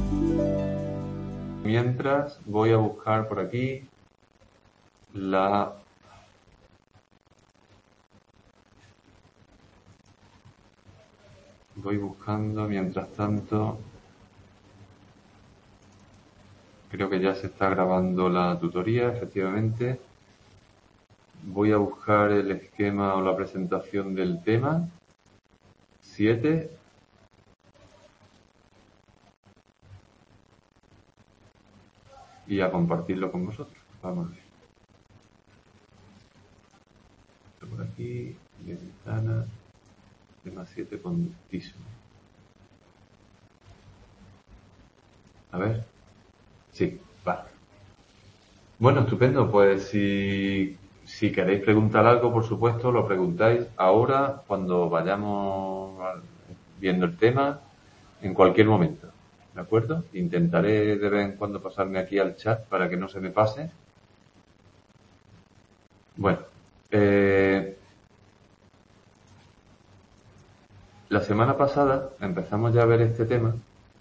Mientras voy a buscar por aquí la... Voy buscando, mientras tanto, creo que ya se está grabando la tutoría, efectivamente. Voy a buscar el esquema o la presentación del tema 7. Y a compartirlo con vosotros. Vamos a ver. Esto por aquí, ventana, tema 7, conductismo. A ver. Sí, vale. Bueno, estupendo. Pues si queréis preguntar algo, por supuesto, lo preguntáis ahora, cuando vayamos viendo el tema, en cualquier momento. ¿De acuerdo? Intentaré de vez en cuando pasarme aquí al chat para que no se me pase. Bueno, la semana pasada empezamos ya a ver este tema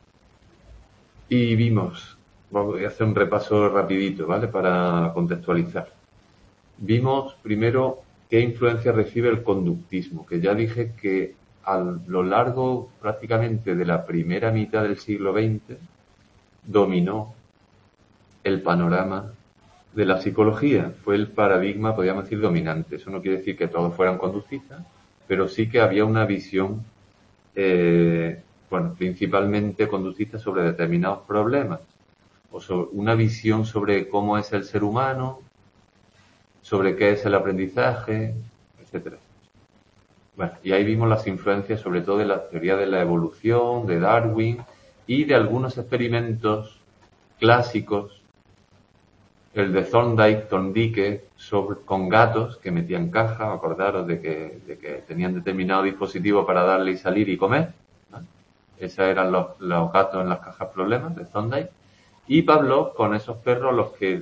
y vimos, voy a hacer un repaso rapidito, ¿vale? Para contextualizar. Vimos primero qué influencia recibe el conductismo, que ya dije que a lo largo prácticamente de la primera mitad del siglo XX dominó el panorama de la psicología. Fue el paradigma, podríamos decir, dominante. Eso no quiere decir que todos fueran conductistas, pero sí que había una visión, principalmente conductista sobre determinados problemas, o sobre una visión sobre cómo es el ser humano, sobre qué es el aprendizaje, etcétera. Bueno, y ahí vimos las influencias sobre todo de la teoría de la evolución, de Darwin y de algunos experimentos clásicos, el de Thorndike, con gatos que metían caja, acordaros de que tenían determinado dispositivo para darle y salir y comer, ¿no? Esos eran los gatos en las cajas problemas de Thorndike. Y Pavlov con esos perros los que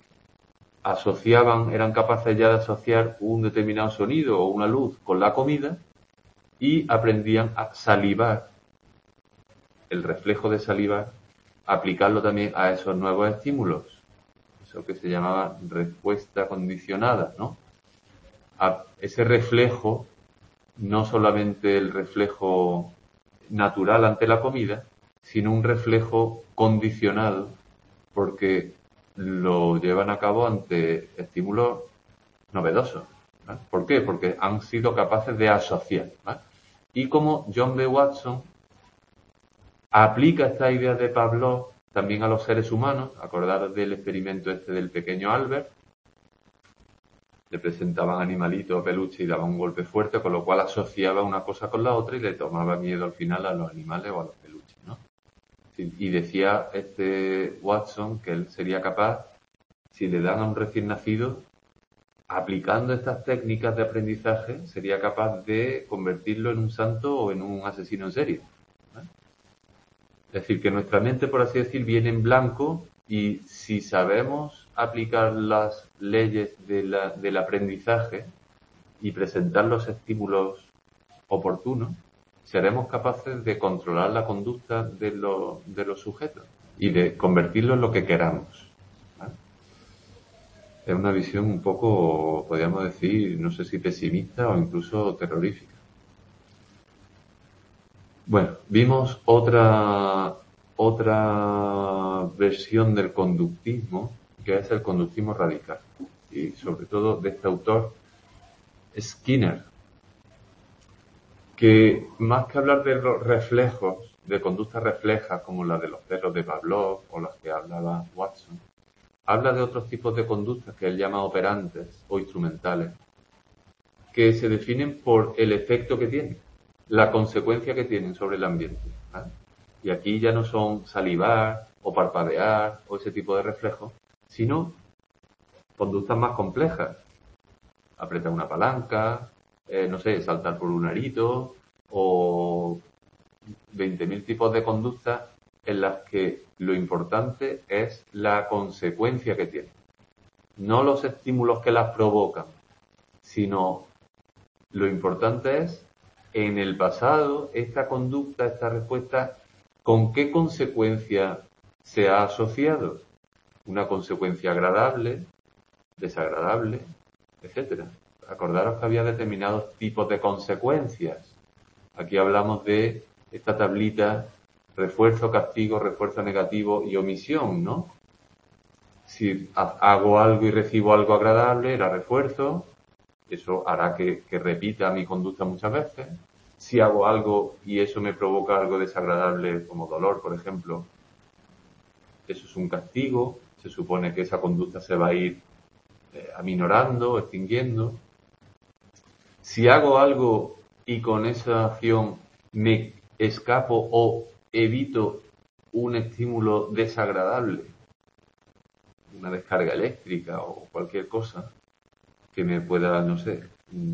eran capaces ya de asociar un determinado sonido o una luz con la comida y aprendían a salivar, el reflejo de salivar, aplicarlo también a esos nuevos estímulos, eso que se llamaba respuesta condicionada, ¿no? A ese reflejo, no solamente el reflejo natural ante la comida, sino un reflejo condicionado, porque lo llevan a cabo ante estímulos novedosos, ¿vale? ¿Por qué? Porque han sido capaces de asociar, ¿vale? Y como John B. Watson aplica esta idea de Pavlov también a los seres humanos, acordaros del experimento este del pequeño Albert, le presentaban animalitos o peluches y daban un golpe fuerte, con lo cual asociaba una cosa con la otra y le tomaba miedo al final a los animales o a los peluches, ¿no? Y decía este Watson que él sería capaz, si le dan a un recién nacido, aplicando estas técnicas de aprendizaje, sería capaz de convertirlo en un santo o en un asesino en serie, ¿vale? Es decir, que nuestra mente, por así decir, viene en blanco y si sabemos aplicar las leyes del aprendizaje y presentar los estímulos oportunos, seremos capaces de controlar la conducta de los sujetos y de convertirlo en lo que queramos, ¿vale? Es una visión un poco, podríamos decir, no sé si pesimista o incluso terrorífica. Bueno, vimos otra versión del conductismo, que es el conductismo radical. Y sobre todo de este autor, Skinner, que más que hablar de los reflejos, de conductas reflejas como la de los perros de Pavlov o las que hablaba Watson, habla de otros tipos de conductas que él llama operantes o instrumentales, que se definen por el efecto que tienen, la consecuencia que tienen sobre el ambiente, ¿vale? Y aquí ya no son salivar o parpadear o ese tipo de reflejos, sino conductas más complejas. Apretar una palanca, no sé, saltar por un arito o 20.000 tipos de conductas en las que lo importante es la consecuencia que tienen. No los estímulos que las provocan, sino lo importante es, en el pasado, esta conducta, esta respuesta, ¿Con qué consecuencia se ha asociado? Una consecuencia agradable, desagradable, etcétera. Acordaros que había determinados tipos de consecuencias. Aquí hablamos de esta tablita: refuerzo, castigo, refuerzo negativo y omisión, ¿no? Si hago algo y recibo algo agradable, era refuerzo, eso hará que repita mi conducta muchas veces. Si hago algo y eso me provoca algo desagradable, como dolor, por ejemplo, eso es un castigo. Se supone que esa conducta se va a ir aminorando, extinguiendo. Si hago algo y con esa acción me escapo o evito un estímulo desagradable, una descarga eléctrica o cualquier cosa que me pueda, no sé,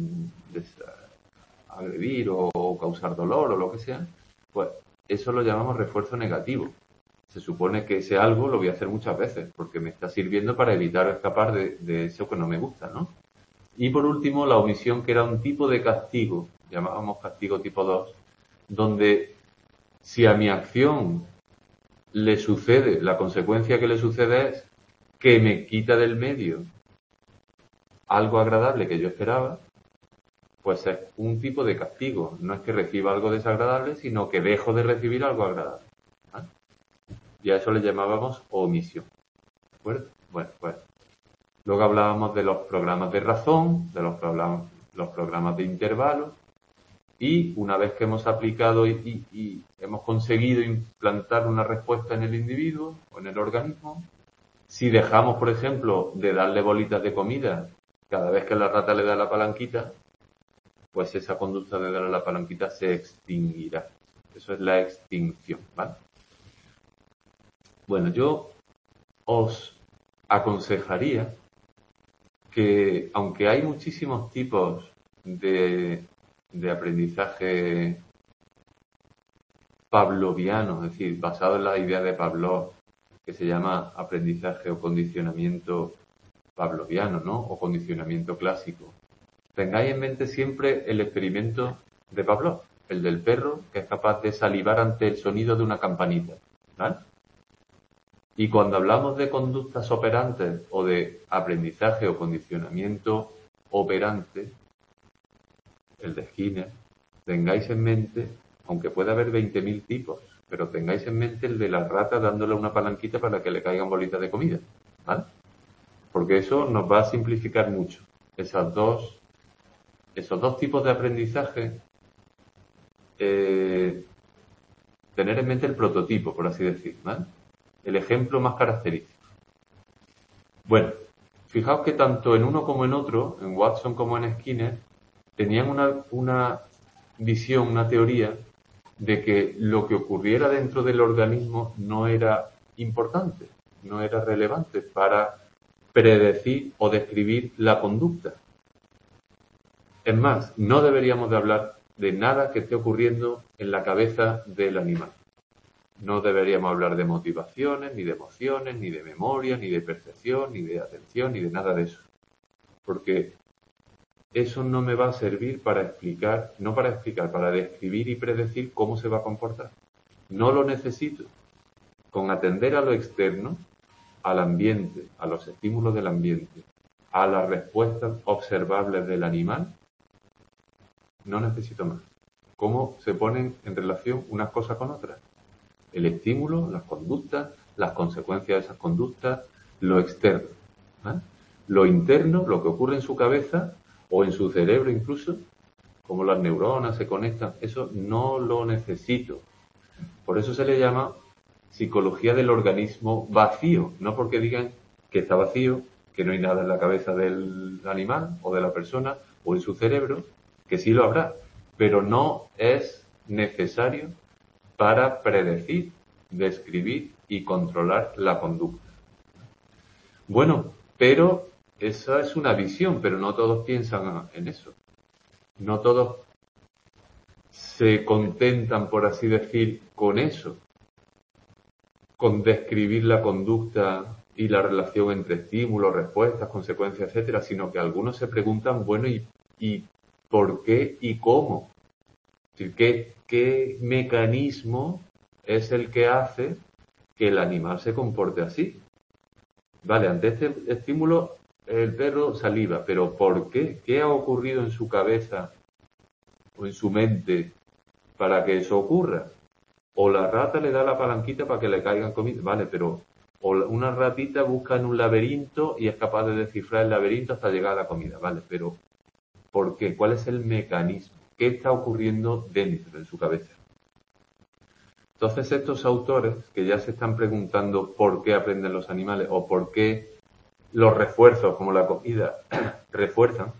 agredir o causar dolor o lo que sea, pues eso lo llamamos refuerzo negativo. Se supone que ese algo lo voy a hacer muchas veces porque me está sirviendo para evitar o escapar de eso que no me gusta, ¿no? Y por último, la omisión, que era un tipo de castigo, llamábamos castigo tipo 2, donde si a mi acción le sucede, la consecuencia que le sucede es que me quita del medio algo agradable que yo esperaba, pues es un tipo de castigo. No es que reciba algo desagradable, sino que dejo de recibir algo agradable. ¿Vale? Y a eso le llamábamos omisión. ¿De acuerdo? Bueno, pues luego hablábamos de los programas de razón, de los programas de intervalos, y una vez que hemos aplicado y hemos conseguido implantar una respuesta en el individuo o en el organismo, si dejamos, por ejemplo, de darle bolitas de comida cada vez que la rata le da la palanquita, pues esa conducta de darle la palanquita se extinguirá. Eso es la extinción, ¿vale? Bueno, yo os aconsejaría que, aunque hay muchísimos tipos de aprendizaje pavloviano, es decir, basado en la idea de Pavlov, que se llama aprendizaje o condicionamiento pavloviano, ¿no? O condicionamiento clásico. Tengáis en mente siempre el experimento de Pavlov, el del perro que es capaz de salivar ante el sonido de una campanita, ¿vale? Y cuando hablamos de conductas operantes o de aprendizaje o condicionamiento operante, el de Skinner, tengáis en mente, aunque pueda haber 20.000 tipos, pero tengáis en mente el de la rata dándole una palanquita para que le caigan bolitas de comida, ¿vale? Porque eso nos va a simplificar mucho. Esos dos tipos de aprendizaje, tener en mente el prototipo, por así decir, ¿vale? El ejemplo más característico. Bueno, fijaos que tanto en uno como en otro, en Watson como en Skinner, tenían una visión, una teoría de que lo que ocurriera dentro del organismo no era importante, no era relevante para predecir o describir la conducta. Es más, no deberíamos de hablar de nada que esté ocurriendo en la cabeza del animal. No deberíamos hablar de motivaciones, ni de emociones, ni de memoria, ni de percepción, ni de atención, ni de nada de eso. Porque eso no me va a servir para explicar, no para explicar, para describir y predecir cómo se va a comportar. No lo necesito. Con atender a lo externo, al ambiente, a los estímulos del ambiente, a las respuestas observables del animal, no necesito más. ¿Cómo se ponen en relación unas cosas con otras? El estímulo, las conductas, las consecuencias de esas conductas, lo externo, ¿eh? Lo interno, lo que ocurre en su cabeza o en su cerebro incluso, como las neuronas se conectan, eso no lo necesito. Por eso se le llama psicología del organismo vacío, no porque digan que está vacío, que no hay nada en la cabeza del animal o de la persona o en su cerebro, que sí lo habrá, pero no es necesario para predecir, describir y controlar la conducta. Bueno, pero esa es una visión, pero no todos piensan en eso. No todos se contentan, por así decir, con eso, con describir la conducta y la relación entre estímulos, respuestas, consecuencias, etcétera, sino que algunos se preguntan, bueno, ¿y por qué y cómo? Es decir, ¿qué mecanismo es el que hace que el animal se comporte así. Vale, ante este estímulo el perro saliva, pero ¿por qué? ¿Qué ha ocurrido en su cabeza o en su mente para que eso ocurra? O la rata le da la palanquita para que le caigan comida, vale, pero o una ratita busca en un laberinto y es capaz de descifrar el laberinto hasta llegar a la comida, vale, pero ¿por qué? ¿Cuál es el mecanismo? ¿Qué está ocurriendo dentro en su cabeza? Entonces estos autores que ya se están preguntando por qué aprenden los animales o por qué los refuerzos como la comida refuerzan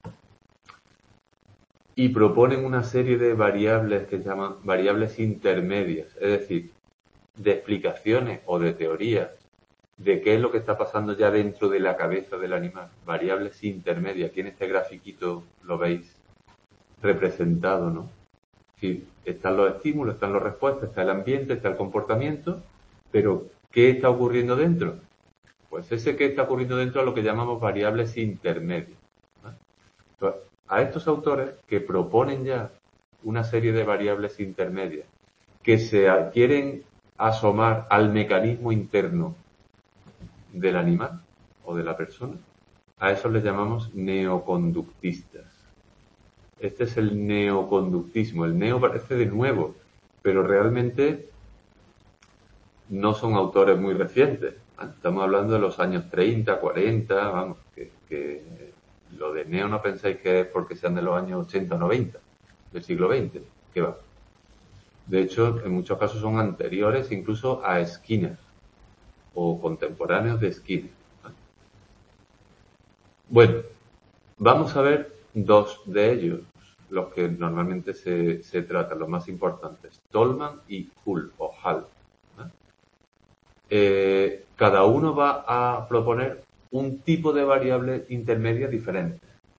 y proponen una serie de variables que se llaman variables intermedias, es decir, de explicaciones o de teorías de qué es lo que está pasando ya dentro de la cabeza del animal, variables intermedias. Aquí en este grafiquito lo veis representado, ¿no? Es decir, están los estímulos, están las respuestas, está el ambiente, está el comportamiento, pero ¿qué está ocurriendo dentro? Pues ese que está ocurriendo dentro es lo que llamamos variables intermedias, ¿no? Entonces, a estos autores que proponen ya una serie de variables intermedias que se quieren asomar al mecanismo interno del animal o de la persona, a eso les llamamos neoconductistas. Este es el neoconductismo. El neo parece de nuevo, pero realmente no son autores muy recientes. Estamos hablando de los años 30, 40, vamos, que lo de neo no pensáis que es porque sean de los años 80 o 90 del siglo XX, que va. De hecho, en muchos casos son anteriores incluso a Skinner o contemporáneos de Skinner. Bueno, vamos a ver dos de ellos, los que normalmente se tratan, los más importantes, Tolman y Hull o Hall. Cada uno va a proponer un tipo de variable intermedia diferente.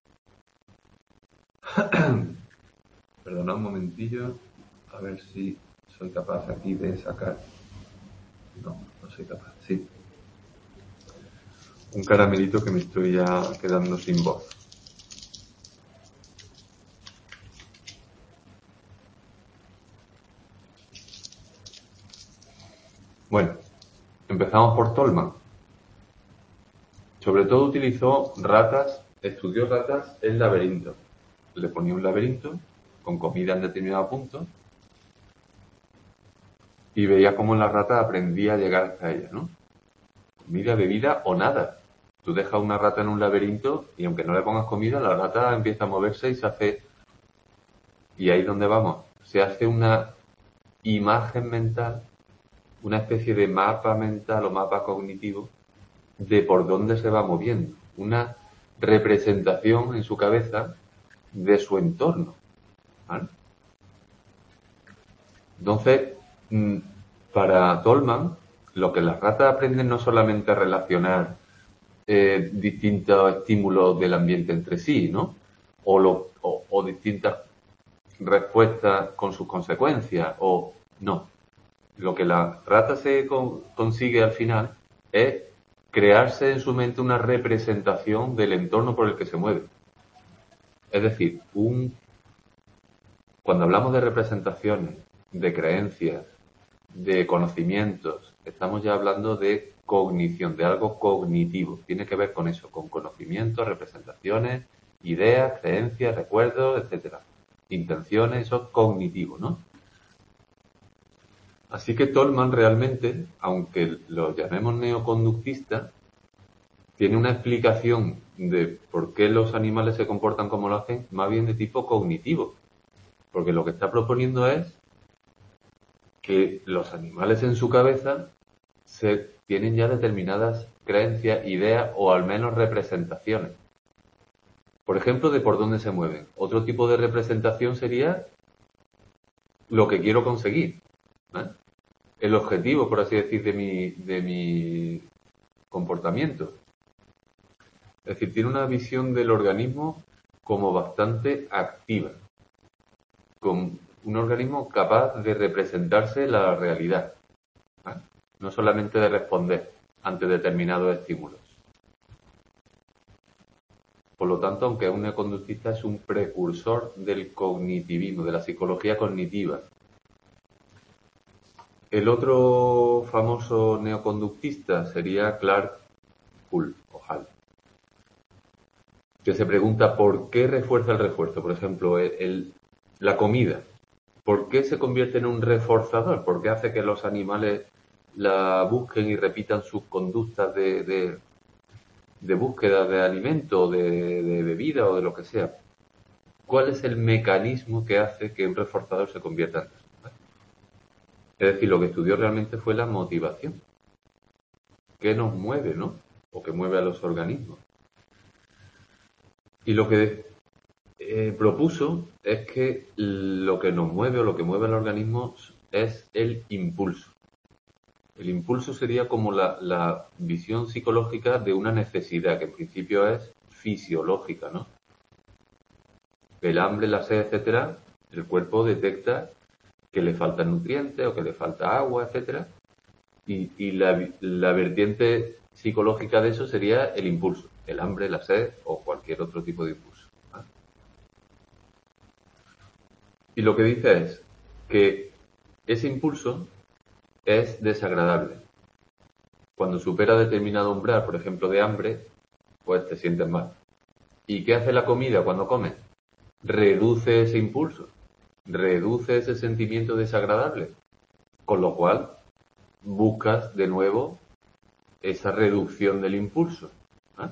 Perdona un momentillo, a ver si soy capaz aquí de sacar. No, no soy capaz, sí. Un caramelito que me estoy ya quedando sin voz. Bueno, empezamos por Tolman. Sobre todo utilizó ratas, estudió ratas en laberinto. Le ponía un laberinto con comida en determinado punto y veía cómo la rata aprendía a llegar hasta ella, ¿no? Comida, bebida o nada. Tú dejas una rata en un laberinto y aunque no le pongas comida, la rata empieza a moverse y se hace... Y ahí es donde vamos. Se hace una imagen mental, una especie de mapa mental o mapa cognitivo de por dónde se va moviendo. Una representación en su cabeza de su entorno, ¿vale? Entonces, para Tolman, lo que las ratas aprenden no solamente a relacionar distintos estímulos del ambiente entre sí, ¿no? O distintas respuestas con sus consecuencias, o no. Lo que la rata se consigue al final es crearse en su mente una representación del entorno por el que se mueve. Es decir, cuando hablamos de representaciones, de creencias, de conocimientos, estamos ya hablando de cognición, de algo cognitivo. Tiene que ver con eso, con conocimientos, representaciones, ideas, creencias, recuerdos, etcétera. Intenciones, eso es cognitivo, ¿no? Así que Tolman realmente, aunque lo llamemos neoconductista, tiene una explicación de por qué los animales se comportan como lo hacen, más bien de tipo cognitivo. Porque lo que está proponiendo es que los animales en su cabeza tienen ya determinadas creencias, ideas o al menos representaciones. Por ejemplo, de por dónde se mueven. Otro tipo de representación sería lo que quiero conseguir, ¿eh? El objetivo, por así decir, de mi comportamiento. Es decir, tiene una visión del organismo como bastante activa, con un organismo capaz de representarse la realidad, ¿eh? No solamente de responder ante determinados estímulos. Por lo tanto, aunque un neoconductista es un precursor del cognitivismo, de la psicología cognitiva. El otro famoso neoconductista sería Clark Hull, o Hall, que se pregunta por qué refuerza el refuerzo. Por ejemplo, la comida. ¿Por qué se convierte en un reforzador? ¿Por qué hace que los animales la busquen y repitan sus conductas de búsqueda de alimento, de bebida o de lo que sea? ¿Cuál es el mecanismo que hace que un reforzador se convierta en eso? Es decir, lo que estudió realmente fue la motivación. ¿Qué nos mueve, no? O que mueve a los organismos. Y lo que propuso es que lo que nos mueve o lo que mueve al organismo es el impulso. El impulso sería como la visión psicológica de una necesidad, que en principio es fisiológica, ¿no? El hambre, la sed, etcétera, el cuerpo detecta que le faltan nutrientes o que le falta agua, etcétera, y la vertiente psicológica de eso sería el impulso, el hambre, la sed o cualquier otro tipo de impulso. ¿Vale? Y lo que dice es que ese impulso es desagradable. Cuando supera determinado umbral, por ejemplo, de hambre, pues te sientes mal. ¿Y qué hace la comida cuando comes? Reduce ese impulso, reduce ese sentimiento desagradable, con lo cual buscas de nuevo esa reducción del impulso. ¿Eh?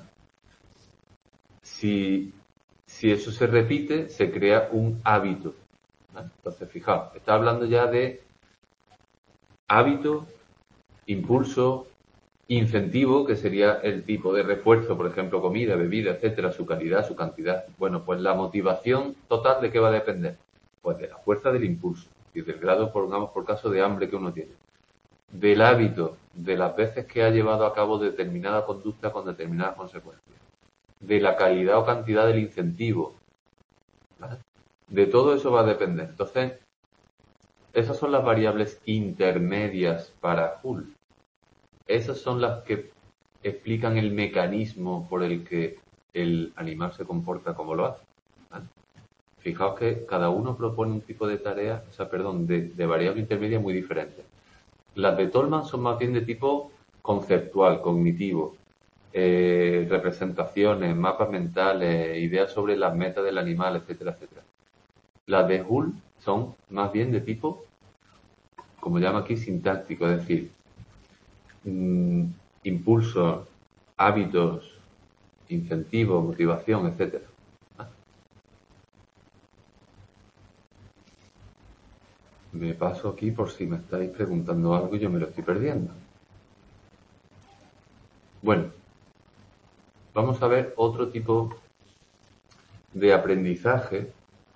Si eso se repite, se crea un hábito. ¿Eh? Entonces, fijaos, está hablando ya de hábito, impulso, incentivo, que sería el tipo de refuerzo, por ejemplo, comida, bebida, etcétera, su calidad, su cantidad. Bueno, pues la motivación total, ¿de qué va a depender? Pues de la fuerza del impulso y del grado, pongamos por caso, de hambre que uno tiene. Del hábito, de las veces que ha llevado a cabo determinada conducta con determinadas consecuencias. De la calidad o cantidad del incentivo. ¿Vale? De todo eso va a depender. Entonces, esas son las variables intermedias para Hull. Esas son las que explican el mecanismo por el que el animal se comporta como lo hace. ¿Vale? Fijaos que cada uno propone un tipo de tarea, o sea, perdón, de variable intermedia muy diferente. Las de Tolman son más bien de tipo conceptual, cognitivo, representaciones, mapas mentales, ideas sobre las metas del animal, etcétera, etcétera. Las de Hull son más bien de tipo, como llama aquí, sintáctico, es decir, impulsos, hábitos, incentivos, motivación, etcétera. Me paso aquí por si me estáis preguntando algo y yo me lo estoy perdiendo. Bueno, vamos a ver otro tipo de aprendizaje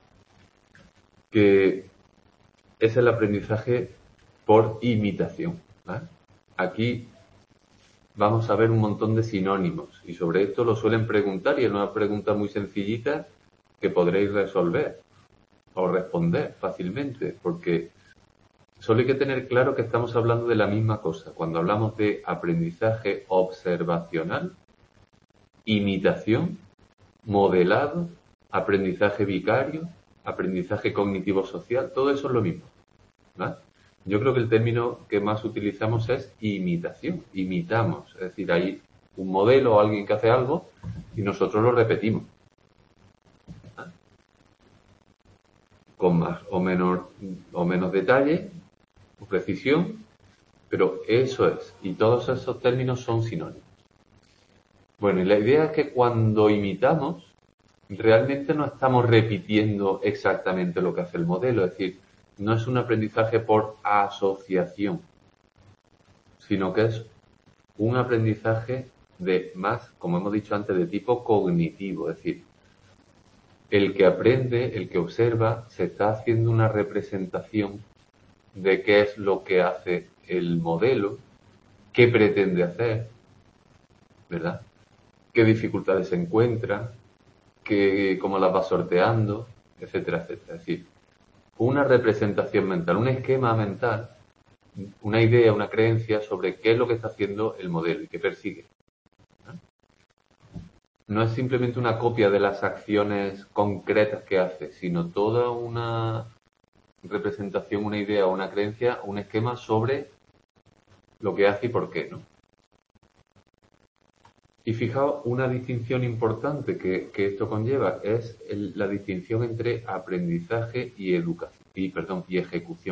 que es el aprendizaje por imitación. ¿Vale? Aquí vamos a ver un montón de sinónimos y sobre esto lo suelen preguntar y es una pregunta muy sencillita que podréis resolver o responder fácilmente porque solo hay que tener claro que estamos hablando de la misma cosa. Cuando hablamos de aprendizaje observacional, imitación, modelado, aprendizaje vicario, aprendizaje cognitivo-social, todo eso es lo mismo. ¿Vale? Yo creo que el término que más utilizamos es imitación, imitamos, es decir, hay un modelo o alguien que hace algo y nosotros lo repetimos. ¿Vale? Con más o menos detalle o precisión, pero eso es, y todos esos términos son sinónimos. Bueno, y la idea es que cuando imitamos, realmente no estamos repitiendo exactamente lo que hace el modelo, es decir, no es un aprendizaje por asociación, sino que es un aprendizaje de más, como hemos dicho antes, de tipo cognitivo, es decir, el que aprende, el que observa, se está haciendo una representación de qué es lo que hace el modelo, qué pretende hacer, ¿verdad? Qué dificultades se encuentra, cómo las va sorteando, etcétera, etcétera. Es decir, una representación mental, un esquema mental, una idea, una creencia sobre qué es lo que está haciendo el modelo y qué persigue. No es simplemente una copia de las acciones concretas que hace, sino toda representación, una idea, una creencia, un esquema sobre lo que hace y por qué, ¿no? Y fijaos, una distinción importante que esto conlleva es la distinción entre aprendizaje y y ejecución.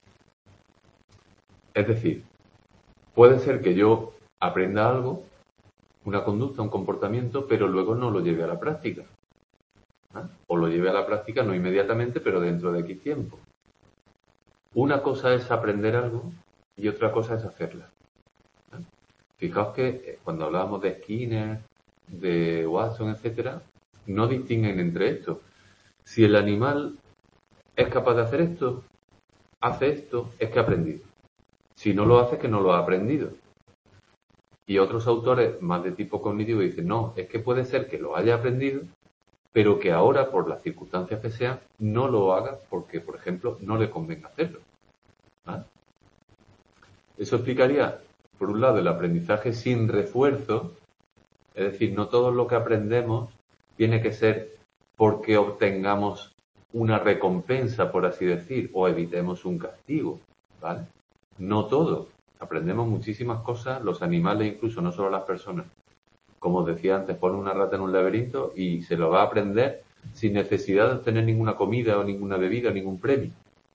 Es decir, puede ser que yo aprenda algo, una conducta, un comportamiento, pero luego no lo lleve a la práctica. O lo lleve a la práctica no inmediatamente, pero dentro de X tiempo. Una cosa es aprender algo y otra cosa es hacerla. Fijaos que cuando hablábamos de Skinner, de Watson, etcétera, no distinguen entre esto. Si el animal es capaz de hacer esto, hace esto, es que ha aprendido. Si no lo hace, es que no lo ha aprendido. Y otros autores más de tipo cognitivo dicen, no, es que puede ser que lo haya aprendido, pero que ahora, por las circunstancias que sean, no lo haga porque, por ejemplo, no le convenga hacerlo. ¿Vale? Eso explicaría, por un lado, el aprendizaje sin refuerzo, es decir, no todo lo que aprendemos tiene que ser porque obtengamos una recompensa, por así decir, o evitemos un castigo, ¿vale? No todo. Aprendemos muchísimas cosas, los animales incluso, no solo las personas. Como os decía antes, pone una rata en un laberinto y se lo va a aprender sin necesidad de obtener ninguna comida o ninguna bebida o ningún premio.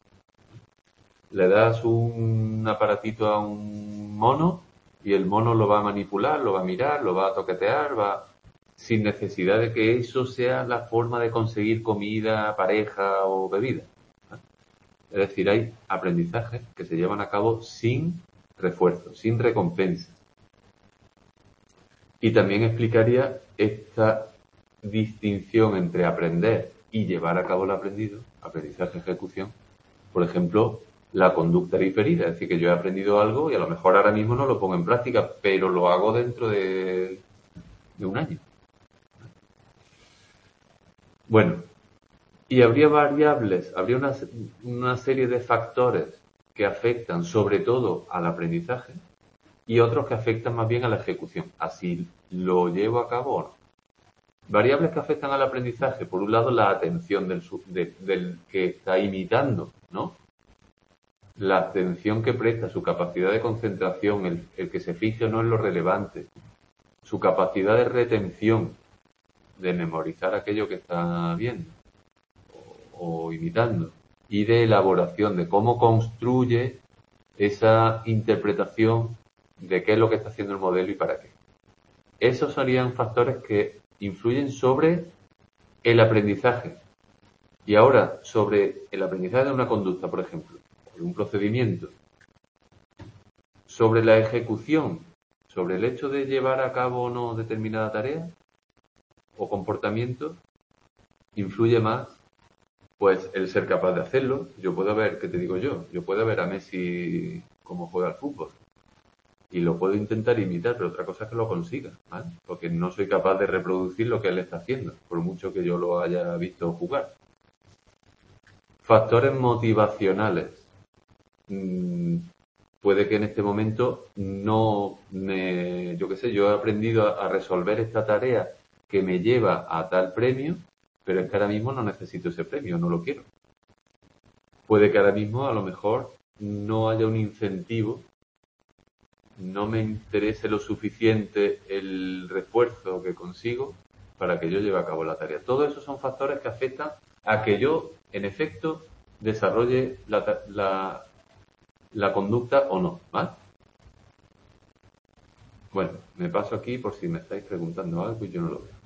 Le das un aparatito a un mono y el mono lo va a manipular, lo va a mirar, lo va a toquetear, sin necesidad de que eso sea la forma de conseguir comida, pareja o bebida. Es decir, hay aprendizajes que se llevan a cabo sin refuerzo, sin recompensa. Y también explicaría esta distinción entre aprender y llevar a cabo el aprendido, aprendizaje, ejecución, por ejemplo, la conducta diferida, es decir, que yo he aprendido algo y a lo mejor ahora mismo no lo pongo en práctica, pero lo hago dentro de un año. Bueno, y habría variables, habría una serie de factores que afectan sobre todo al aprendizaje y otros que afectan más bien a la ejecución. Así lo llevo a cabo o no. Variables que afectan al aprendizaje, por un lado la atención del que está imitando, ¿no? La atención que presta, su capacidad de concentración, el que se fije o no en lo relevante, su capacidad de retención, de memorizar aquello que está viendo o imitando, y de elaboración, de cómo construye esa interpretación de qué es lo que está haciendo el modelo y para qué. Esos serían factores que influyen sobre el aprendizaje. Y ahora, sobre el aprendizaje de una conducta, por ejemplo, de un procedimiento, sobre la ejecución, sobre el hecho de llevar a cabo o no determinada tarea o comportamiento, influye más pues el ser capaz de hacerlo. Yo puedo ver, ¿qué te digo yo? Yo puedo ver a Messi cómo juega al fútbol y lo puedo intentar imitar, pero otra cosa es que lo consiga, ¿vale? Porque no soy capaz de reproducir lo que él está haciendo, por mucho que yo lo haya visto jugar. Factores motivacionales. Puede que en este momento yo he aprendido a resolver esta tarea que me lleva a tal premio, pero es que ahora mismo no necesito ese premio, no lo quiero. Puede que ahora mismo a lo mejor no haya un incentivo, no me interese lo suficiente el refuerzo que consigo para que yo lleve a cabo la tarea. Todos esos son factores que afectan a que yo, en efecto, desarrolle la conducta o no, ¿vale? Bueno, me paso aquí por si me estáis preguntando algo y yo no lo veo.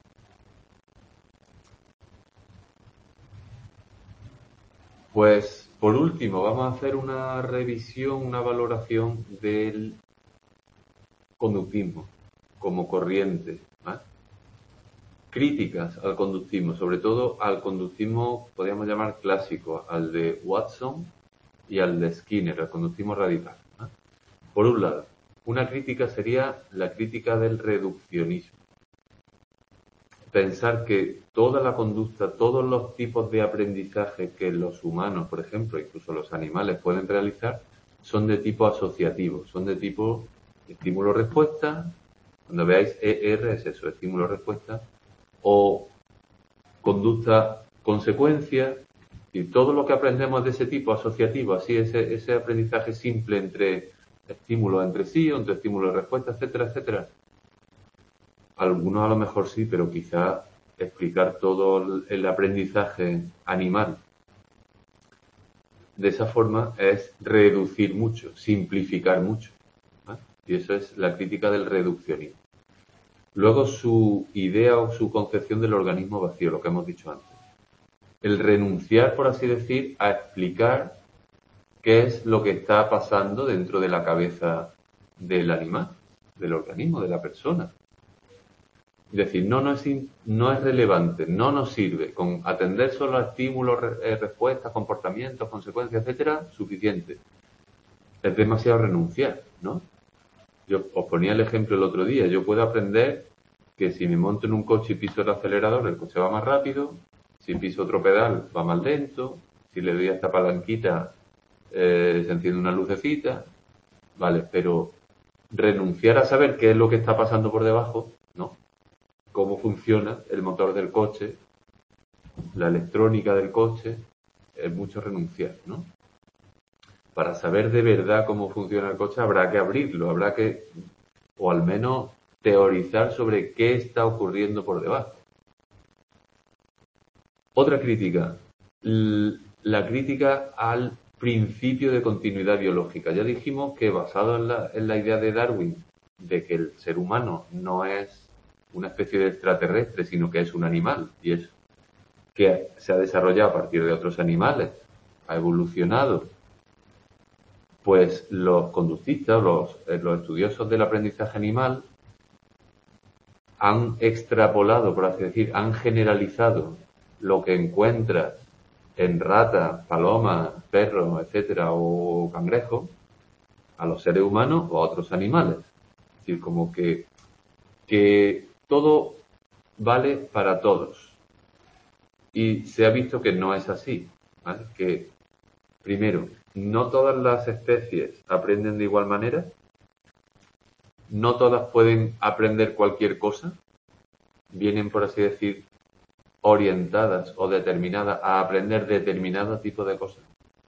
Pues, por último, vamos a hacer una revisión, una valoración del conductismo como corriente, ¿vale? Críticas al conductismo, sobre todo al conductismo, podríamos llamar clásico, al de Watson y al de Skinner, al conductismo radical, ¿vale? Por un lado, una crítica sería la crítica del reduccionismo. Pensar que toda la conducta, todos los tipos de aprendizaje que los humanos, por ejemplo, incluso los animales pueden realizar, son de tipo asociativo, son de tipo estímulo-respuesta. Cuando veáis ER es eso, estímulo-respuesta, o conducta-consecuencia, Y todo lo que aprendemos de ese tipo asociativo, así, ese aprendizaje simple entre estímulos entre sí, entre estímulo y respuesta, etcétera, etcétera. Algunos a lo mejor sí, pero quizá explicar todo el aprendizaje animal de esa forma es reducir mucho, simplificar mucho, ¿vale? Y eso es la crítica del reduccionismo. Luego su idea o su concepción del organismo vacío, lo que hemos dicho antes. El renunciar, por así decir, a explicar qué es lo que está pasando dentro de la cabeza del animal, del organismo, de la persona. Es decir, no es relevante, no nos sirve. Con atender solo a estímulos, respuestas, comportamientos, consecuencias, etcétera, suficiente. Es demasiado renunciar, ¿no? Yo os ponía el ejemplo el otro día. Yo puedo aprender que si me monto en un coche y piso el acelerador, el coche va más rápido. Si piso otro pedal, va más lento. Si le doy a esta palanquita, se enciende una lucecita. Vale, pero renunciar a saber qué es lo que está pasando por debajo, ¿no? Cómo funciona el motor del coche, la electrónica del coche, es mucho renunciar, ¿no? Para saber de verdad cómo funciona el coche habrá que abrirlo, habrá que, o al menos, teorizar sobre qué está ocurriendo por debajo. Otra crítica, la crítica al principio de continuidad biológica. Ya dijimos que basado en la idea de Darwin de que el ser humano no es una especie de extraterrestre, sino que es un animal, y es que se ha desarrollado a partir de otros animales, ha evolucionado, pues los conductistas, los estudiosos del aprendizaje animal, han extrapolado, por así decir, han generalizado lo que encuentras en ratas, palomas, perros, etcétera, o cangrejos, a los seres humanos o a otros animales. Es decir, como que todo vale para todos. Y se ha visto que no es así, ¿vale? Que, primero, no todas las especies aprenden de igual manera, no todas pueden aprender cualquier cosa, vienen, por así decir, orientadas o determinadas a aprender determinado tipo de cosas.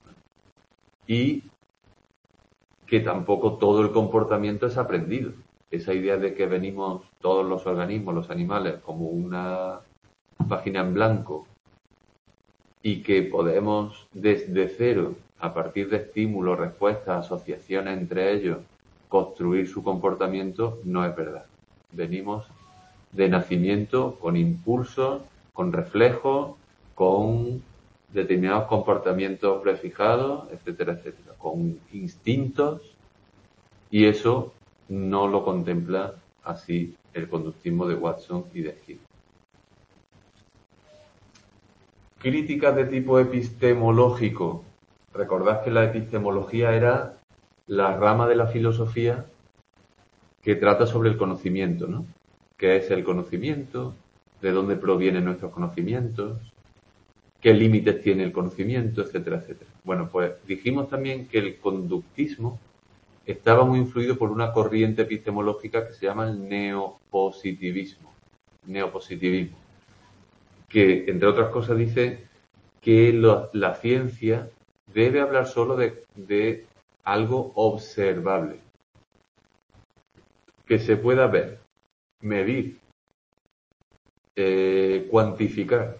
Y que tampoco todo el comportamiento es aprendido. Esa idea de que venimos todos los organismos, los animales, como una página en blanco y que podemos desde cero, a partir de estímulos, respuestas, asociaciones entre ellos, construir su comportamiento, no es verdad. Venimos de nacimiento con impulsos, con reflejos, con determinados comportamientos prefijados, etcétera, etcétera, con instintos, y eso no lo contempla así el conductismo de Watson y de Hill. Críticas de tipo epistemológico. Recordad que la epistemología era la rama de la filosofía que trata sobre el conocimiento, ¿no? ¿Qué es el conocimiento? ¿De dónde provienen nuestros conocimientos? ¿Qué límites tiene el conocimiento? Etcétera, etcétera. Bueno, pues dijimos también que el conductismo estaba muy influido por una corriente epistemológica que se llama el neopositivismo. Neopositivismo. Que, entre otras cosas, dice que la ciencia debe hablar solo de algo observable, que se pueda ver, medir, cuantificar.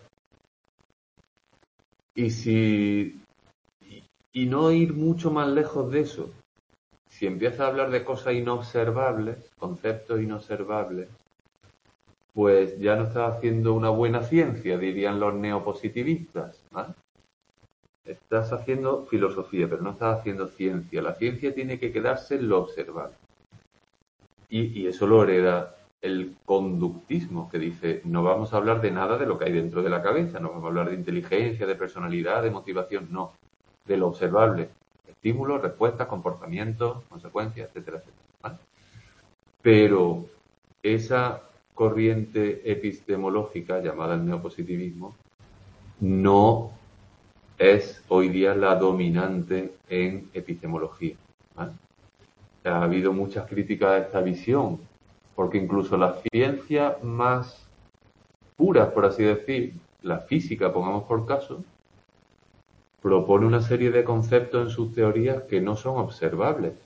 Y no ir mucho más lejos de eso. Si empieza a hablar de cosas inobservables, conceptos inobservables, pues ya no estás haciendo una buena ciencia, dirían los neopositivistas, ¿vale? Estás haciendo filosofía, pero no estás haciendo ciencia. La ciencia tiene que quedarse en lo observable. Y eso lo hereda el conductismo, que dice, no vamos a hablar de nada de lo que hay dentro de la cabeza, no vamos a hablar de inteligencia, de personalidad, de motivación, no, de lo observable. Estímulos, respuestas, comportamientos, consecuencias, etcétera, etcétera, ¿vale? Pero esa corriente epistemológica llamada el neopositivismo no es hoy día la dominante en epistemología, ¿vale? Ha habido muchas críticas a esta visión, porque incluso la ciencia más pura, por así decir, la física, pongamos por caso, propone una serie de conceptos en sus teorías que no son observables.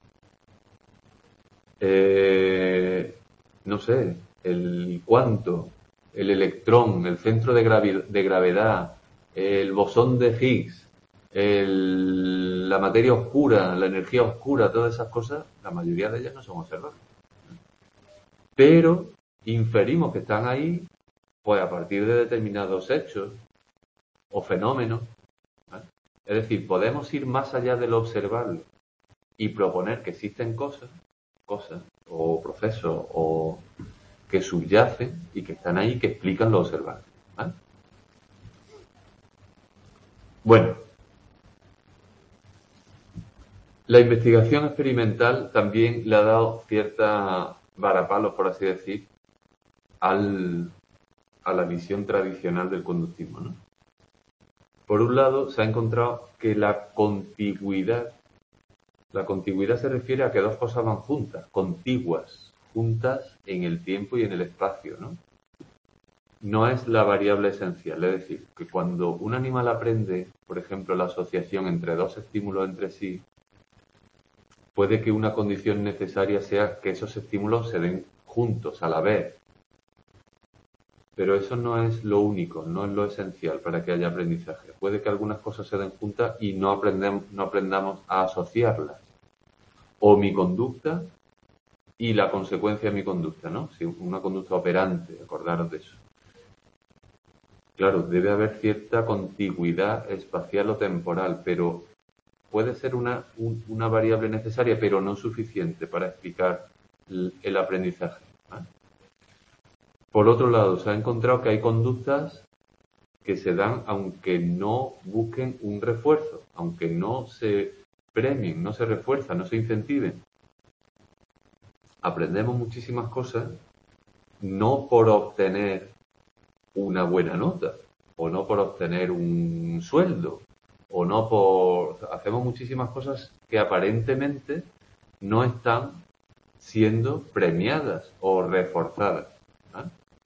No sé, el cuanto, el electrón, el centro de gravedad, el bosón de Higgs, la materia oscura, la energía oscura, todas esas cosas, la mayoría de ellas no son observables. Pero inferimos que están ahí, pues a partir de determinados hechos o fenómenos, ¿vale? Es decir, podemos ir más allá de lo observable y proponer que existen cosas o procesos o que subyacen y que están ahí, que explican lo observable, ¿vale? Bueno, la investigación experimental también le ha dado cierta varapalos, por así decir, a la visión tradicional del conductismo, ¿no? Por un lado, se ha encontrado que la contigüidad se refiere a que dos cosas van juntas, contiguas, juntas en el tiempo y en el espacio, ¿no? No es la variable esencial, es decir, que cuando un animal aprende, por ejemplo, la asociación entre dos estímulos entre sí, puede que una condición necesaria sea que esos estímulos se den juntos, a la vez. Pero eso no es lo único, no es lo esencial para que haya aprendizaje. Puede que algunas cosas se den juntas y no aprendamos a asociarlas. O mi conducta y la consecuencia de mi conducta, ¿no? Si una conducta operante, acordaros de eso. Claro, debe haber cierta contigüidad espacial o temporal, pero puede ser una variable necesaria, pero no suficiente para explicar el aprendizaje, ¿vale? Por otro lado, se ha encontrado que hay conductas que se dan aunque no busquen un refuerzo, aunque no se premien, no se refuerzan, no se incentiven. Aprendemos muchísimas cosas no por obtener una buena nota, o no por obtener un sueldo, o no por... Hacemos muchísimas cosas que aparentemente no están siendo premiadas o reforzadas, ¿vale?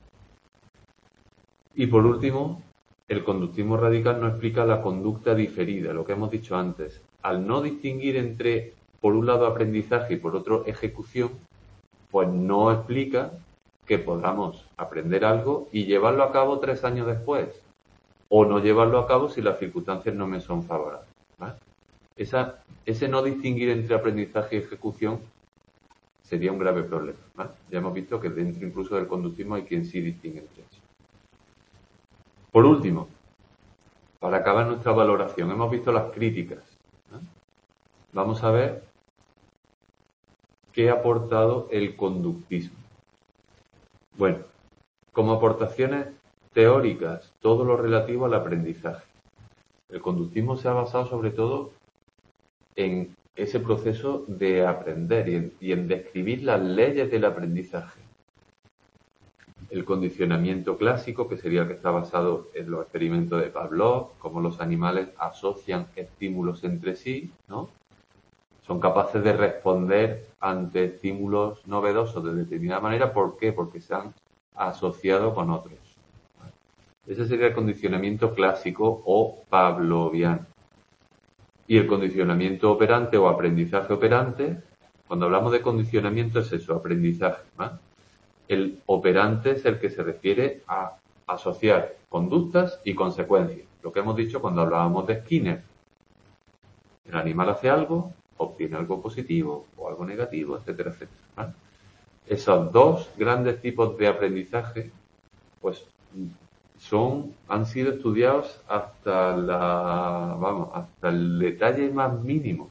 Y por último, el conductismo radical no explica la conducta diferida, lo que hemos dicho antes. Al no distinguir entre, por un lado, aprendizaje y por otro, ejecución, pues no explica que podamos aprender algo y llevarlo a cabo 3 años después, o no llevarlo a cabo si las circunstancias no me son favorables, ¿vale? Ese no distinguir entre aprendizaje y ejecución sería un grave problema, ¿vale? Ya hemos visto que dentro incluso del conductismo hay quien sí distingue entre eso. Por último, para acabar nuestra valoración, hemos visto las críticas, ¿no? Vamos a ver qué ha aportado el conductismo. Bueno, como aportaciones teóricas, todo lo relativo al aprendizaje. El conductismo se ha basado sobre todo en ese proceso de aprender y en describir las leyes del aprendizaje. El condicionamiento clásico, que sería el que está basado en los experimentos de Pavlov, cómo los animales asocian estímulos entre sí, ¿no? Son capaces de responder ante estímulos novedosos de determinada manera. ¿Por qué? Porque se han asociado con otros. Ese sería el condicionamiento clásico o pavloviano. Y el condicionamiento operante o aprendizaje operante, cuando hablamos de condicionamiento es eso, aprendizaje, ¿no? El operante es el que se refiere a asociar conductas y consecuencias. Lo que hemos dicho cuando hablábamos de Skinner. El animal hace algo, obtiene algo positivo o algo negativo, etcétera, etcétera, ¿vale? Esos dos grandes tipos de aprendizaje, pues, han sido estudiados hasta hasta el detalle más mínimo.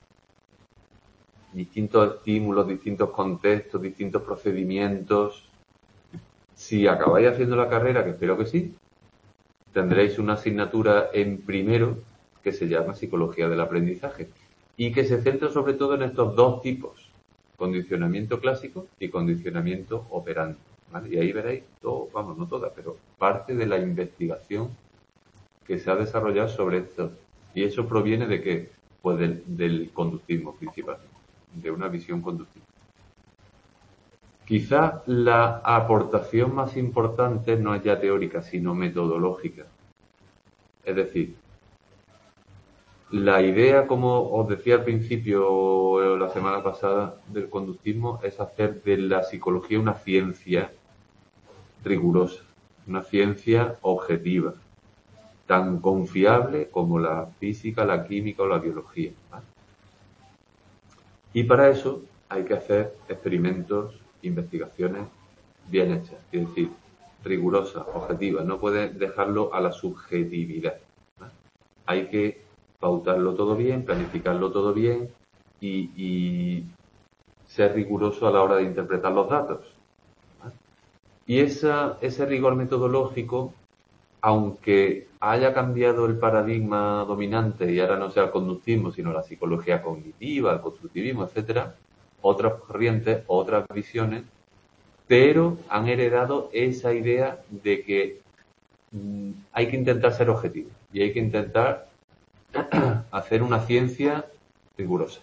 Distintos estímulos, distintos contextos, distintos procedimientos. Si acabáis haciendo la carrera, que espero que sí, tendréis una asignatura en primero que se llama Psicología del Aprendizaje y que se centra sobre todo en estos dos tipos, condicionamiento clásico y condicionamiento operante, ¿vale? Y ahí veréis todo, no toda, pero parte de la investigación que se ha desarrollado sobre esto. Y eso proviene de qué? Pues del conductismo principalmente, de una visión conductiva. Quizá la aportación más importante no es ya teórica, sino metodológica. Es decir, La idea, como os decía al principio, la semana pasada, del conductismo, es hacer de la psicología una ciencia rigurosa, una ciencia objetiva, tan confiable como la física, la química o la biología, ¿vale? Y para eso hay que hacer experimentos, investigaciones bien hechas, es decir, rigurosas, objetivas. No puedes dejarlo a la subjetividad, ¿vale? Hay que pautarlo todo bien, planificarlo todo bien y ser riguroso a la hora de interpretar los datos, ¿vale? Y ese rigor metodológico, aunque haya cambiado el paradigma dominante y ahora no sea el conductismo, sino la psicología cognitiva, el constructivismo, etcétera, otras corrientes, otras visiones, pero han heredado esa idea de que hay que intentar ser objetivo y hay que intentar hacer una ciencia rigurosa.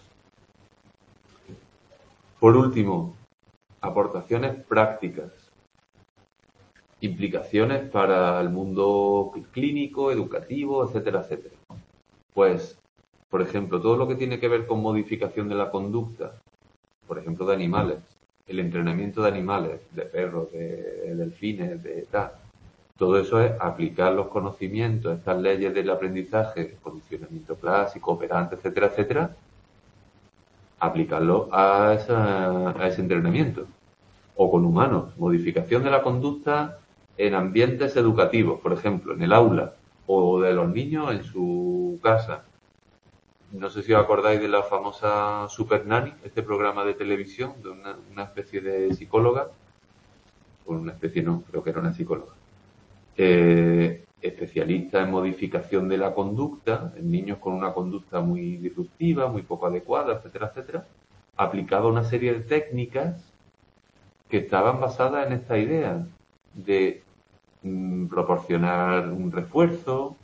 Por último, aportaciones prácticas, implicaciones para el mundo clínico, educativo, etcétera, etcétera. Pues, por ejemplo, todo lo que tiene que ver con modificación de la conducta, por ejemplo, de animales, el entrenamiento de animales, de perros, de delfines, de tal, todo eso es aplicar los conocimientos, estas leyes del aprendizaje, condicionamiento clásico, operante, etcétera, etcétera, aplicarlo a ese entrenamiento. O con humanos, modificación de la conducta en ambientes educativos, por ejemplo, en el aula, o de los niños en su casa. No sé si os acordáis de la famosa Super Nanny, este programa de televisión de una especie de psicóloga, o una especie no, creo que era una psicóloga, especialista en modificación de la conducta, en niños con una conducta muy disruptiva, muy poco adecuada, etcétera, etcétera, aplicaba una serie de técnicas que estaban basadas en esta idea de proporcionar un refuerzo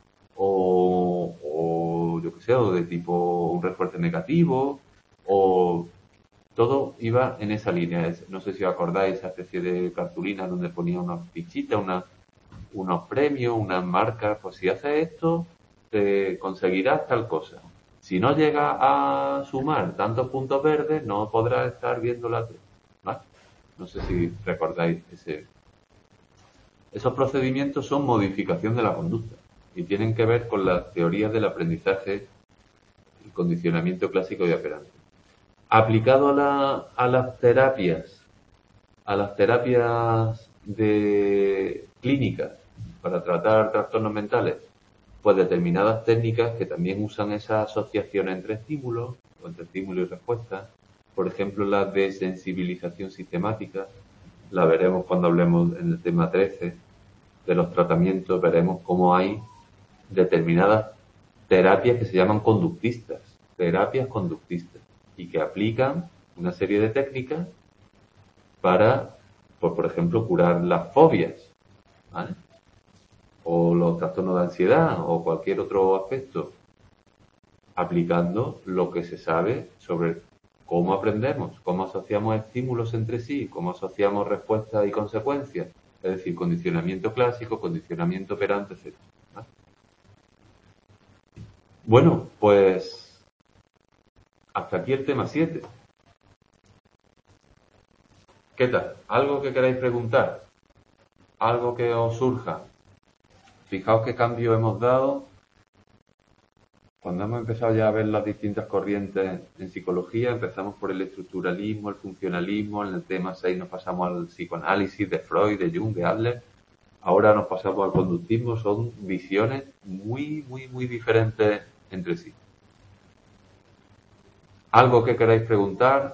o yo que sé, o de tipo un refuerzo negativo, o todo iba en esa línea. No sé si os acordáis esa especie de cartulina donde ponía unas fichitas, unos premios, unas marcas, pues si haces esto, te conseguirás tal cosa. Si no llegas a sumar tantos puntos verdes, no podrás estar viendo la tele, ¿vale? No sé si recordáis esos procedimientos son modificación de la conducta y tienen que ver con las teorías del aprendizaje y condicionamiento clásico y operante. Aplicado a las terapias de clínicas para tratar trastornos mentales, pues determinadas técnicas que también usan esa asociación entre estímulos o entre estímulo y respuesta, por ejemplo la de sensibilización sistemática, la veremos cuando hablemos en el tema 13 de los tratamientos, veremos cómo hay determinadas terapias que se llaman conductistas, terapias conductistas, y que aplican una serie de técnicas para, pues, por ejemplo, curar las fobias, ¿vale? O los trastornos de ansiedad o cualquier otro aspecto, aplicando lo que se sabe sobre cómo aprendemos, cómo asociamos estímulos entre sí, cómo asociamos respuestas y consecuencias, es decir, condicionamiento clásico, condicionamiento operante, etc. ¿Vale? Bueno, pues hasta aquí el tema 7. ¿Qué tal? ¿Algo que queráis preguntar? ¿Algo que os surja? Fijaos qué cambio hemos dado cuando hemos empezado ya a ver las distintas corrientes en psicología. Empezamos por el estructuralismo, el funcionalismo, en el tema 6 nos pasamos al psicoanálisis de Freud, de Jung, de Adler. Ahora nos pasamos al conductismo. Son visiones muy, muy, muy diferentes entre sí. ¿Algo que queráis preguntar?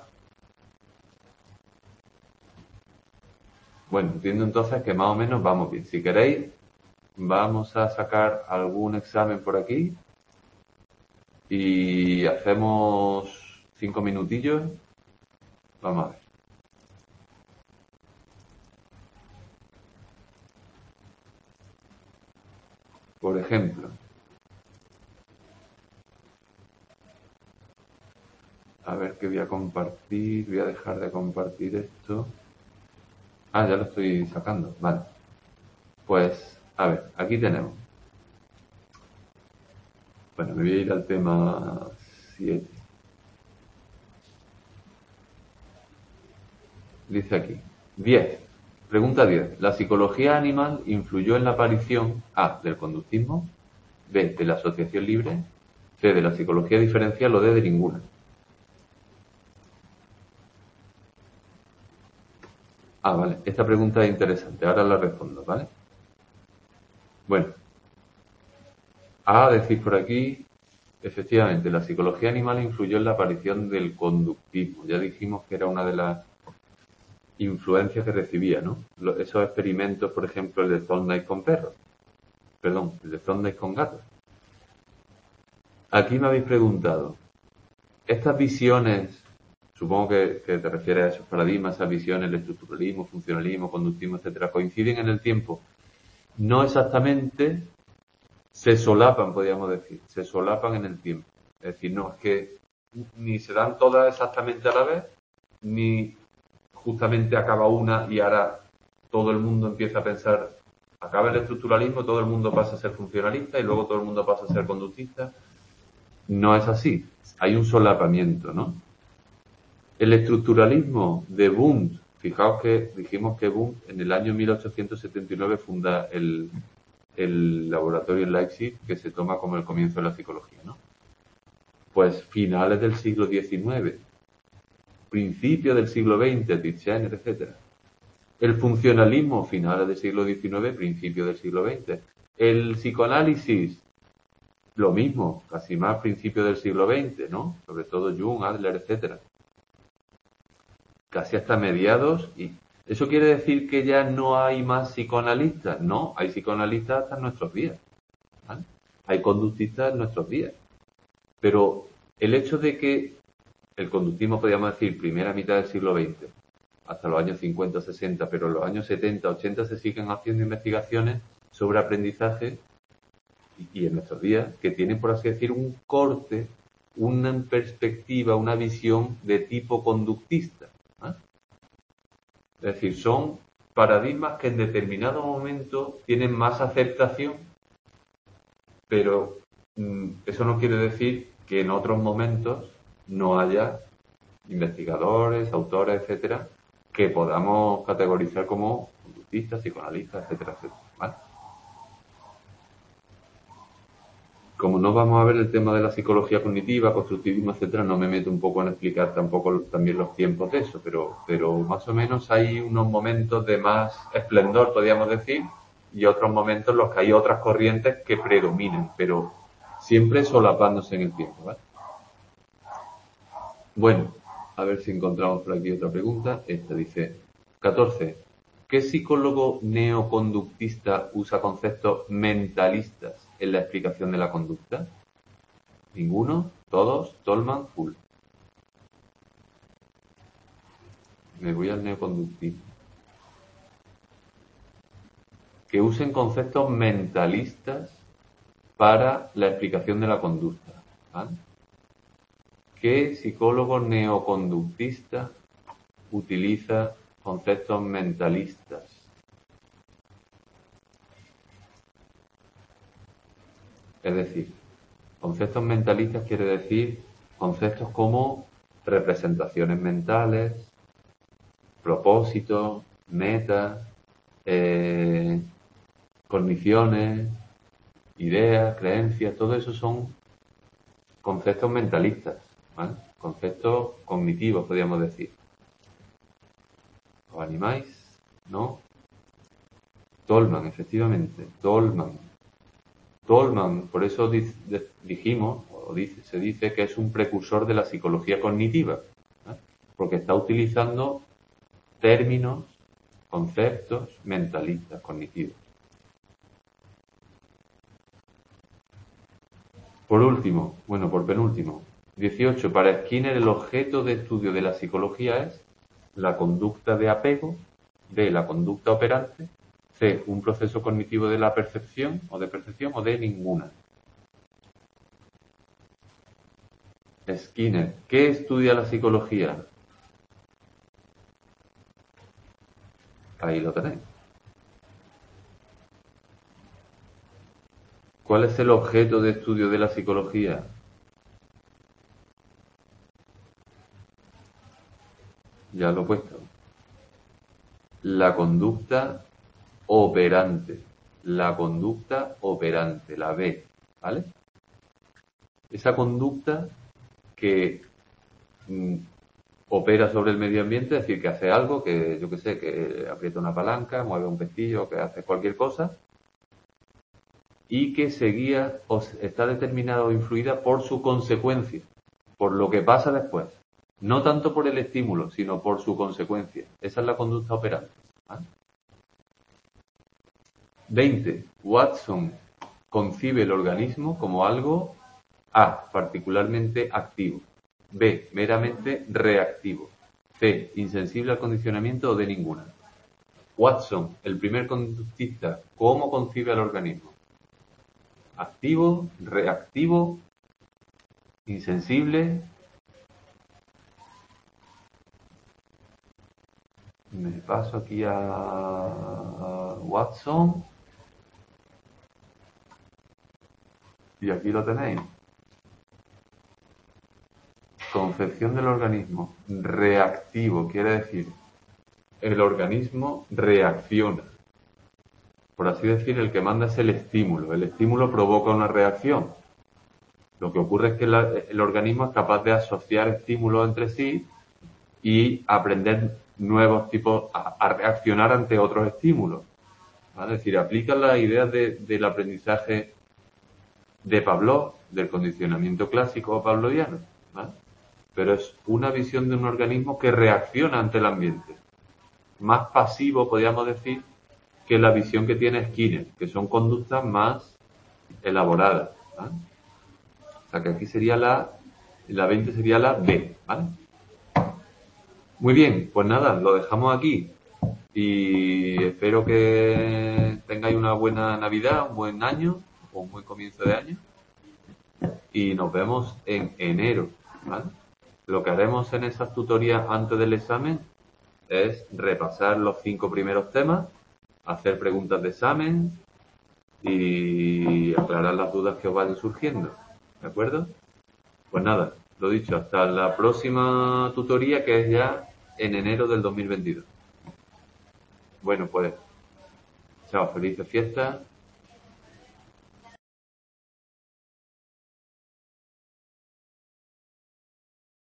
Bueno, entiendo entonces que más o menos vamos bien. Si queréis, vamos a sacar algún examen por aquí y hacemos 5 minutillos. Vamos a ver. Por ejemplo, a ver qué voy a compartir. Voy a dejar de compartir esto. Ah, ya lo estoy sacando. Vale. Pues, a ver, aquí tenemos. Bueno, me voy a ir al tema 7. Dice aquí. 10. Pregunta 10. ¿La psicología animal influyó en la aparición A, del conductismo, B, de la asociación libre, C, de la psicología diferencial o D, de ninguna? Ah, vale. Esta pregunta es interesante. Ahora la respondo, ¿vale? Bueno, A, decir por aquí, efectivamente, la psicología animal influyó en la aparición del conductismo. Ya dijimos que era una de las influencias que recibía, ¿no? Esos experimentos, por ejemplo, el de Thorndike con perros. Perdón, el de Thorndike con gatos. Aquí me habéis preguntado, estas visiones, supongo que te refieres a esos paradigmas, esas visiones, el estructuralismo, funcionalismo, conductismo, etcétera, ¿coinciden en el tiempo? No exactamente, se solapan, podríamos decir, se solapan en el tiempo. Es decir, no, es que ni se dan todas exactamente a la vez, ni justamente acaba una y ahora todo el mundo empieza a pensar, acaba el estructuralismo, todo el mundo pasa a ser funcionalista y luego todo el mundo pasa a ser conductista. No es así, hay un solapamiento, ¿no? El estructuralismo de Wundt, fijaos que dijimos que Wundt en el año 1879 funda el laboratorio en Leipzig que se toma como el comienzo de la psicología, ¿no? Pues finales del siglo XIX, principio del siglo XX, Titchener, etcétera. El funcionalismo, finales del siglo XIX, principio del siglo XX. El psicoanálisis, lo mismo, casi más principio del siglo XX, ¿no? Sobre todo Jung, Adler, etcétera. Casi hasta mediados. Y ¿eso quiere decir que ya no hay más psicoanalistas? No, hay psicoanalistas hasta en nuestros días, ¿vale? Hay conductistas en nuestros días. Pero el hecho de que el conductismo, podríamos decir, primera mitad del siglo XX, hasta los años 50, 60, pero en los años 70, 80 se siguen haciendo investigaciones sobre aprendizaje y en nuestros días que tienen, por así decir, un corte, una perspectiva, una visión de tipo conductista, ¿eh? Es decir, son paradigmas que en determinado momento tienen más aceptación, pero eso no quiere decir que en otros momentos no haya investigadores, autores, etcétera, que podamos categorizar como conductistas, psicoanalistas, etcétera, etcétera, ¿vale? Como no vamos a ver el tema de la psicología cognitiva, constructivismo, etcétera, no me meto un poco en explicar tampoco también los tiempos de eso, pero más o menos hay unos momentos de más esplendor, podríamos decir, y otros momentos en los que hay otras corrientes que predominan, pero siempre solapándose en el tiempo, ¿vale? Bueno, a ver si encontramos por aquí otra pregunta. Esta dice, 14. ¿Qué psicólogo neoconductista usa conceptos mentalistas en la explicación de la conducta? ¿Ninguno? ¿Todos? ¿Tolman? Full. Me voy al neoconductismo. Que usen conceptos mentalistas para la explicación de la conducta, ¿vale? ¿Qué psicólogo neoconductista utiliza conceptos mentalistas? Es decir, conceptos mentalistas quiere decir conceptos como representaciones mentales, propósitos, metas, cogniciones, ideas, creencias, todo eso son conceptos mentalistas, ¿vale? Conceptos cognitivos, podríamos decir. ¿Os animáis? ¿No? Tolman, efectivamente, Tolman. Tolman, por eso dijimos, se dice que es un precursor de la psicología cognitiva, ¿eh? Porque está utilizando términos, conceptos mentalistas, cognitivos. Por último, bueno, por penúltimo, 18. Para Skinner el objeto de estudio de la psicología es la conducta de apego, B, la conducta operante, C, un proceso cognitivo de la percepción, o D, ninguna. Skinner, ¿qué estudia la psicología? Ahí lo tenéis. ¿Cuál es el objeto de estudio de la psicología? Ya lo he puesto. La conducta operante. La conducta operante, la B, ¿vale? Esa conducta que opera sobre el medio ambiente, es decir, que hace algo, que yo qué sé, que aprieta una palanca, mueve un pestillo, que hace cualquier cosa, y que se guía o está determinada o influida por su consecuencia, por lo que pasa después. No tanto por el estímulo, sino por su consecuencia. Esa es la conducta operante. ¿Vale? 20. Watson concibe el organismo como algo A, particularmente activo, B, meramente reactivo, C, insensible al condicionamiento o de ninguna. Watson, el primer conductista, ¿cómo concibe al organismo? Activo, reactivo, insensible. Me paso aquí a Watson. Y aquí lo tenéis. Concepción del organismo. Reactivo, quiere decir, el organismo reacciona. Por así decir, el que manda es el estímulo. El estímulo provoca una reacción. Lo que ocurre es que el organismo es capaz de asociar estímulos entre sí y aprender nuevos tipos, a reaccionar ante otros estímulos. ¿Vale? Es decir, aplica las ideas del aprendizaje de Pavlov, del condicionamiento clásico pavloviano, ¿vale? Pero es una visión de un organismo que reacciona ante el ambiente. Más pasivo, podríamos decir, que la visión que tiene Skinner, que son conductas más elaboradas, ¿vale? O sea que aquí sería la 20 sería la B, ¿vale? Muy bien, pues nada, lo dejamos aquí y espero que tengáis una buena Navidad, un buen año o un buen comienzo de año y nos vemos en enero, ¿vale? Lo que haremos en esas tutorías antes del examen es repasar los 5 primeros temas, hacer preguntas de examen y aclarar las dudas que os vayan surgiendo, ¿de acuerdo? Pues nada, lo dicho, hasta la próxima tutoría que es ya en enero del 2022. Bueno, pues, chao, felices fiestas